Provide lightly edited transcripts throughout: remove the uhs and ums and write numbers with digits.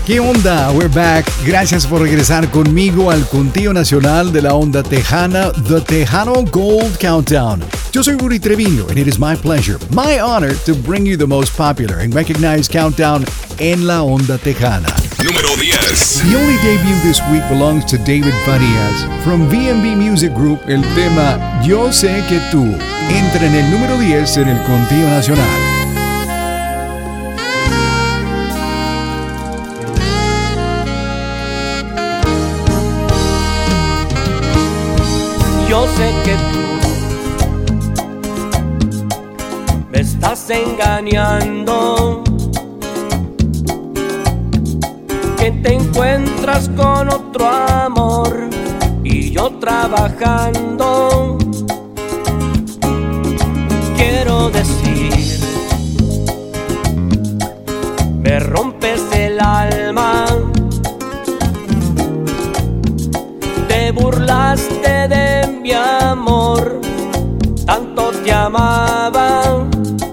¿Qué onda? We're back. Gracias por regresar conmigo al conteo nacional de la onda tejana, The Tejano Gold Countdown. Yo soy Rudy Treviño, and it is my pleasure, my honor, to bring you the most popular and recognized countdown en la onda tejana. Número 10. The only debut this week belongs to David Farias. From VMB Music Group, el tema Yo sé que tú entra en el número 10 en el conteo nacional. Yo sé que tú me estás engañando, que te encuentras con otro amor y yo trabajando. Quiero decir, me rompes el alma, te burlaste de mi amor, tanto te amaba.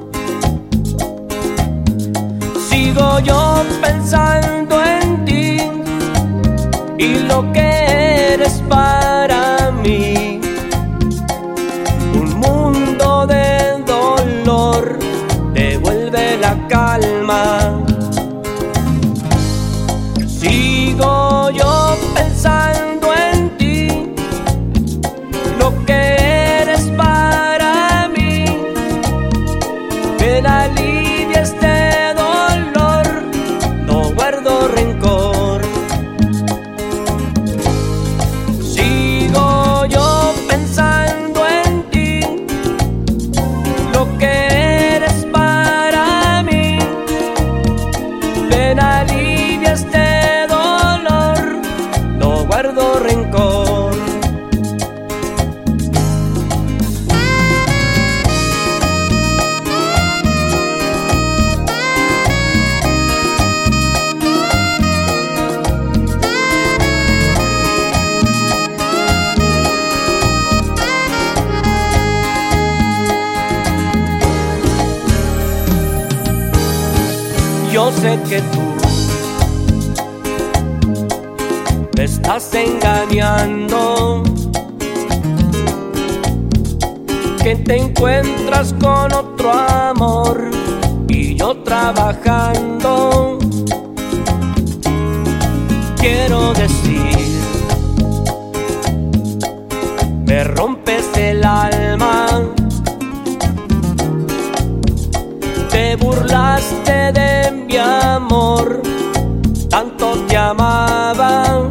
Sigo yo pensando en ti y lo que eres para mí, un mundo de dolor, devuelve la calma. Sigo yo pensando en ti, lo que eres para mí, ven alivia este dolor, no guardo rencor. Sigo yo pensando en ti, lo que eres para mí, ven alivia este dolor, no guardo rencor. Yo sé que tú me estás engañando, que te encuentras con otro amor y yo trabajando. Quiero decir, me rompes el alma, te burlaste de mi amor, tanto te amaba.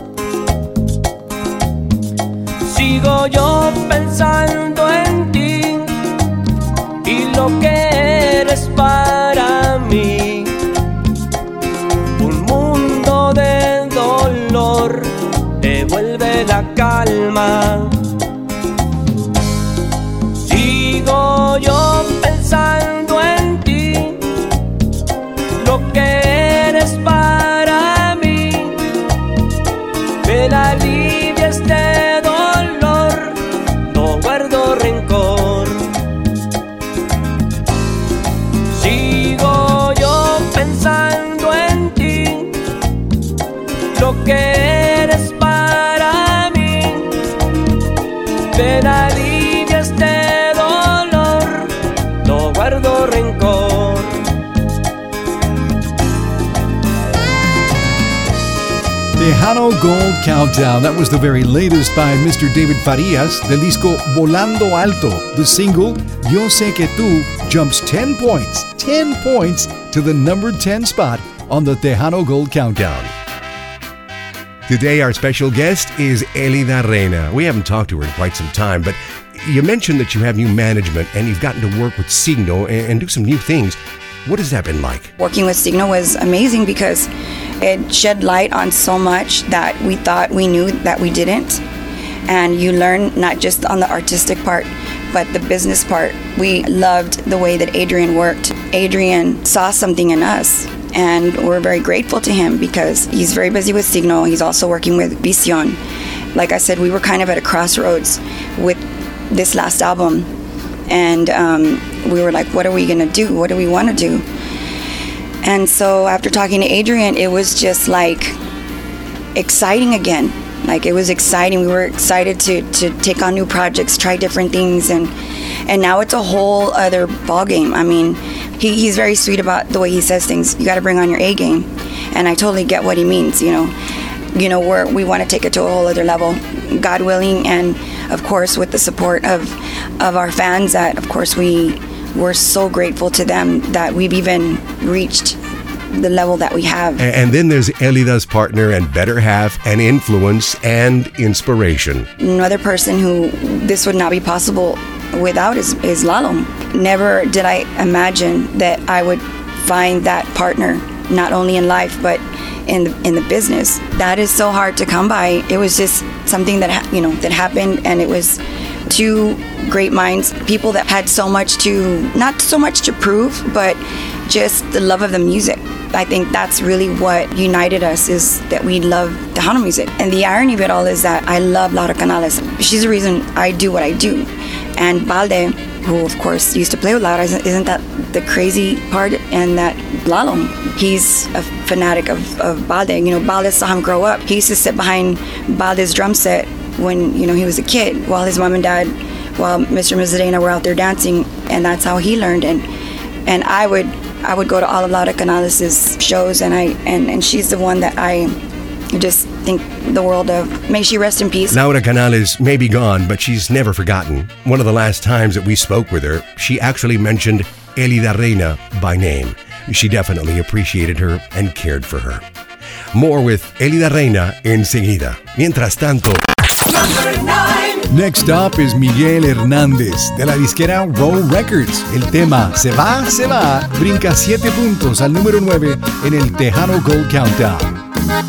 Sigo yo pensando en ti y lo que eres para mí, un mundo de dolor, devuelve la calma. Sigo yo pensando en ti, lo que eres para mí, ven alivia este dolor, no guardo rencor. Sigo yo pensando en ti, lo que eres para mí, ven alivia este dolor, no guardo rencor. Tejano Gold Countdown. That was the very latest by Mr. David Farias, del disco Volando Alto. The single, Yo Sé Que Tú, jumps 10 points to the number 10 spot on the Tejano Gold Countdown. Today, our special guest is Elida Reina. We haven't talked to her in quite some time, but you mentioned that you have new management and you've gotten to work with Signo and do some new things. What has that been like? Working with Signo was amazing because it shed light on so much that we thought we knew that we didn't. And you learn not just on the artistic part, but the business part. We loved the way that Adrian worked. Adrian saw something in us, and we're very grateful to him because he's very busy with Signo. He's also working with Vision. Like I said, we were kind of at a crossroads with this last album. And we were like, what are we going to do? What do we want to do? And so after talking to Adrian, it was just like exciting again. Like, it was exciting. We were excited to take on new projects, try different things, and now it's a whole other ball game. I mean, he's very sweet about the way he says things. You got to bring on your A game, and I totally get what he means. We want to take it to a whole other level, God willing, and of course with the support of our fans. That of course we're so grateful to them that we've even reached the level that we have. And then there's Elida's partner and better half and influence and inspiration. Another person who this would not be possible without is Lalo. Never did I imagine that I would find that partner, not only in life but in the business. That is so hard to come by. It was just something that that happened, and it was two great minds, people that had so much not so much to prove, but just the love of the music. I think that's really what united us, is that we love Tejano music. And the irony of it all is that I love Laura Canales. She's the reason I do what I do. And Balde, who of course used to play with Laura, isn't that the crazy part? And that Lalo, he's a fanatic of Balde. Balde saw him grow up. He used to sit behind Balde's drum set when he was a kid, while his mom and dad, while Mr. and Mrs. Dana were out there dancing, and that's how he learned. And I would go to all of Laura Canales' shows, and she's the one that I just think the world of. May she rest in peace. Laura Canales may be gone, but she's never forgotten. One of the last times that we spoke with her, she actually mentioned Elida Reina by name. She definitely appreciated her and cared for her. More with Elida Reina enseguida. Mientras tanto... Next up is Miguel Hernández de la disquera Roll Records. El tema Se va, brinca 7 puntos al número 9 en el Tejano Gold Countdown.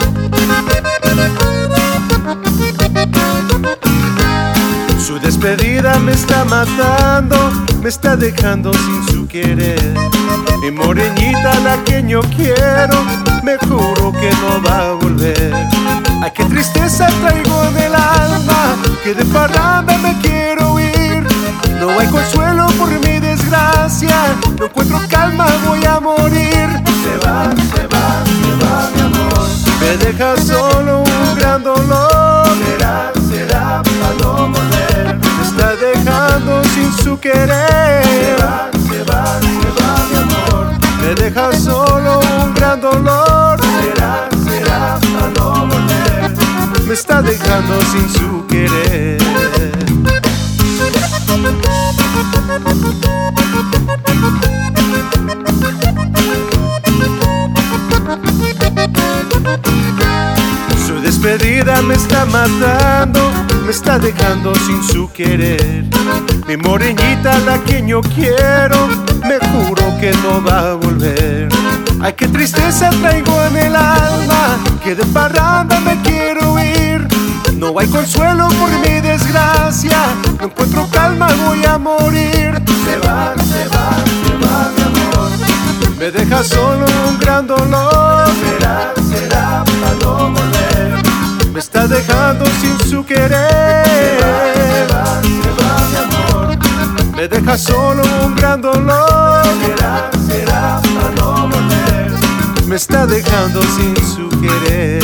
Su despedida me está matando, me está dejando sin su querer. Mi moreñita, la que yo quiero, me juro que no va a volver. Ay, qué tristeza traigo en el alma, que de parranda me quiero ir. No hay consuelo por mi desgracia, no encuentro calma, voy a morir. Se va, mi amor, me deja solo un gran dolor. Será para no volver, me está dejando sin su querer. Se va, mi amor, me deja solo un gran dolor. Será para no volver, me está dejando sin su querer. Su despedida me está matando, me está dejando sin su querer. Mi moreñita, la que yo quiero, me juro que no va a volver. Ay, qué tristeza traigo en el alma, que de parranda me quiero ir. No hay consuelo por mi desgracia, no encuentro calma, voy a morir. Se va, mi amor, me deja solo un gran dolor. Será para no volver, me está dejando sin su querer. Se va, mi amor, me deja solo un gran dolor. Será para no volver, me está dejando sin su querer.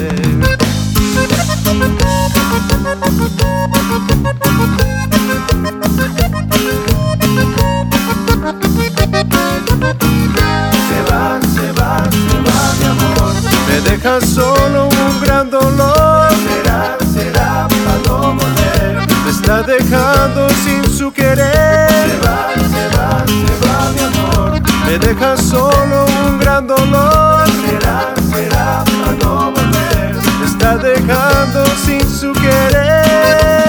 Se va, mi amor, me deja solo un gran dolor. Será para no volver, me está dejando sin su querer. Se va, mi amor, me deja solo un gran dolor. Será para no volver, me está dejando sin su querer.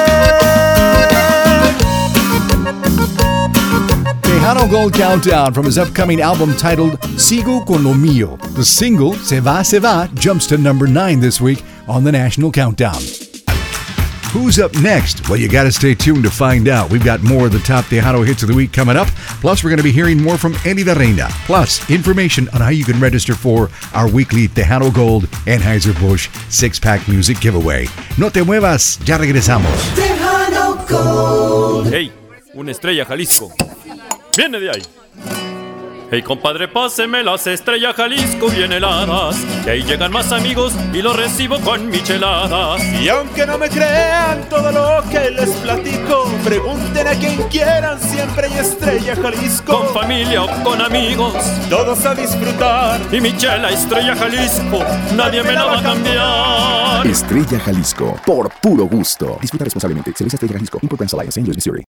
Tejano Gold Countdown from his upcoming album titled Sigo con lo mío. The single, Se va, jumps to number 9 this week on the National Countdown. Who's up next? Well, you got to stay tuned to find out. We've got more of the top Tejano hits of the week coming up. Plus, we're going to be hearing more from Elida Reina. Plus, information on how you can register for our weekly Tejano Gold Anheuser-Busch 6-pack music giveaway. No te muevas, ya regresamos. Tejano Gold. ¡Hey! Una estrella Jalisco. ¡Viene de ahí! Hey compadre, páseme las Estrella Jalisco bien heladas, que ahí llegan más amigos y los recibo con micheladas. Y aunque no me crean todo lo que les platico, pregunten a quien quieran, siempre hay Estrella Jalisco. Con familia o con amigos, todos a disfrutar. Y mi chela Estrella Jalisco, nadie me la va a cambiar. Estrella Jalisco, por puro gusto. Disfruta responsablemente. Cerveza Estrella Jalisco, Import Brands Alliance, St. Louis, Missouri.